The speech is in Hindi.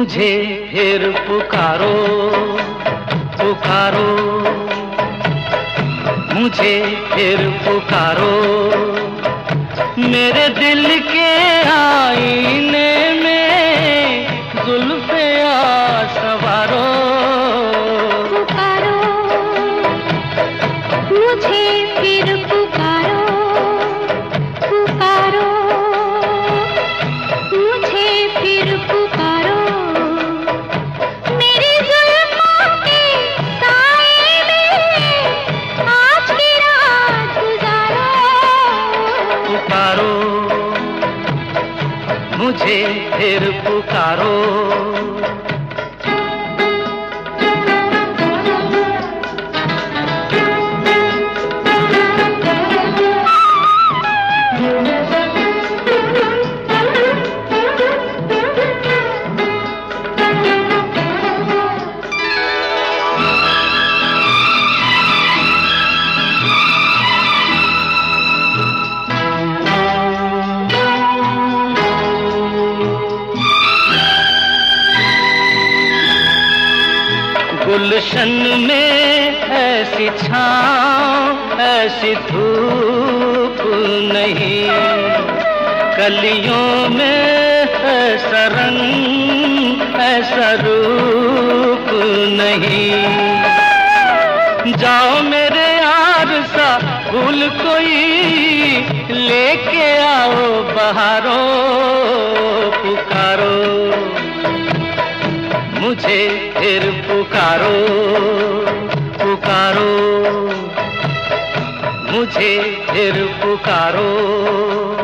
मुझे फिर पुकारो पुकारो, मुझे फिर पुकारो, मेरे दिल के आईने में जुल्फ़े आ सवारो। पुकारो मुझे फिर पुकारो, पुकारो मुझे फिर पुकारो, मेरी जुल्फ़ों के साए में आज की रात गुजारो। पुकारो मुझे फिर पुकारो। गुलशन में ऐसी छाँव ऐसी धूप नहीं, कलियों में ऐसा रंग ऐसा रूप नहीं। जाओ मेरे यार सा फूल कोई लेके आओ बहारो। पुकारो मुझे फिर पुकारो पुकारो, मुझे फिर पुकारो।